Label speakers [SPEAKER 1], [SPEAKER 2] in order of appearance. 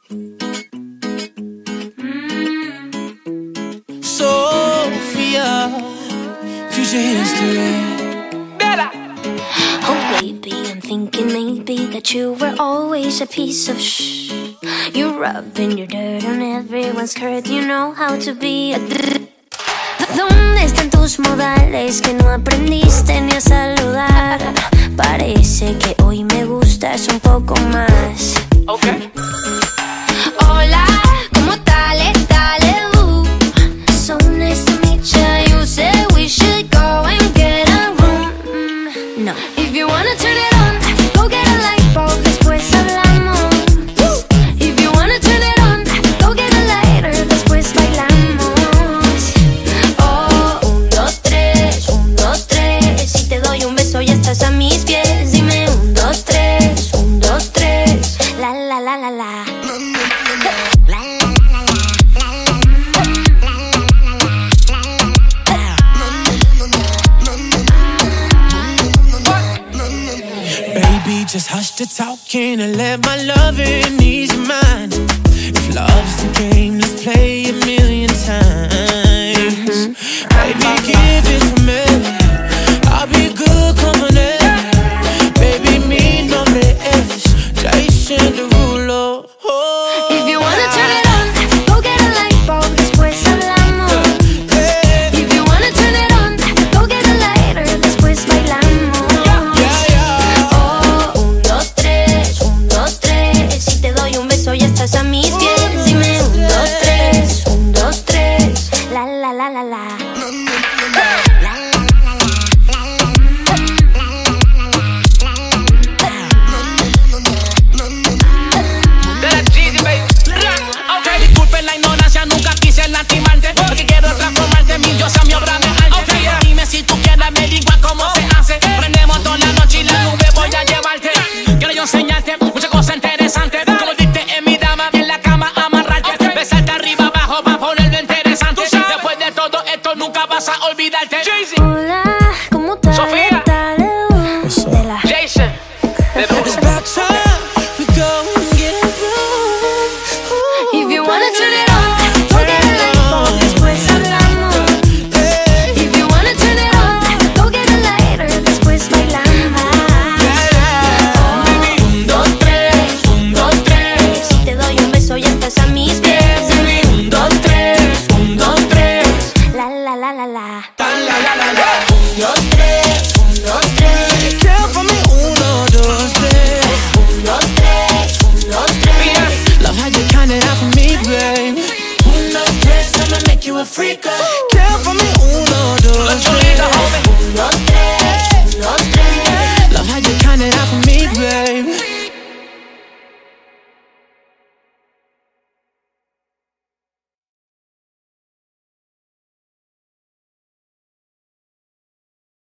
[SPEAKER 1] Sophia, future history.
[SPEAKER 2] Oh baby, I'm thinking maybe that you were always a piece of shh. You're rubbing your dirt on everyone's skirt. You know how to be a ¿Dónde están tus modales que no aprendiste ni a saludar? Parece que hoy me gustas un poco más.
[SPEAKER 1] Okay.
[SPEAKER 2] Hola, ¿cómo tal? So nice to meet you. You said we should go and get a room. No. If you wanna turn it on, go get a light bulb, después hablamos. If you wanna turn it on, go get a lighter, después bailamos. Oh, 1, 2, 3, 1, 2, 3. Si te doy un beso ya estás a mis pies. Dime 1, 2, 3, 1, 2, 3. La la la la la.
[SPEAKER 1] Just hush the talking and let my loving ease your mind. If love's the game, let's play a million times. Baby, give it to me. I'll be good company. Baby, mi nombre es Jason Derulo. Oh,
[SPEAKER 2] if you wanna turn it on, go get a light bulb, después hablamos. If you wanna turn it on, go get a lighter, después bailamos. Ya estás a mis pies, dime 1, 2, 3, 1, 2, 3, la la la la la.
[SPEAKER 3] Disculpen la ignorancia, nunca quise lastimarte, porque quiero transformarte mi diosa, mi obra de arte. Dime si tú quieres averiguar cómo se hace. Prendemos toda la noche y la nube voy a llevarte. Quiero yo enseñarte muchas cosas interesantes. Nunca vas a olvidarte.
[SPEAKER 2] Hola, ¿cómo tal?
[SPEAKER 3] Sofía. Jason.
[SPEAKER 1] It's about time we go and get a room.
[SPEAKER 2] If you wanna turn it on, go get a light bulb, después hablamos. If you wanna turn it on, go get a lighter, después bailamos. 1, 2, 3, 1, 2, 3. Si te doy un beso ya estás a mis pies. 1, 2, 3, 1, 2, 3. La la la la la. 1, 2, 3, 1, 2, 3.
[SPEAKER 1] Count for me, 1, 2, 3.
[SPEAKER 2] 1, 2, 3, 1, 2, 3.
[SPEAKER 1] Love how you count it out for me, babe. 1, 2, 3, I'ma make you a freak. Count for me, 1, 2, 3.
[SPEAKER 2] 1, 2, 3.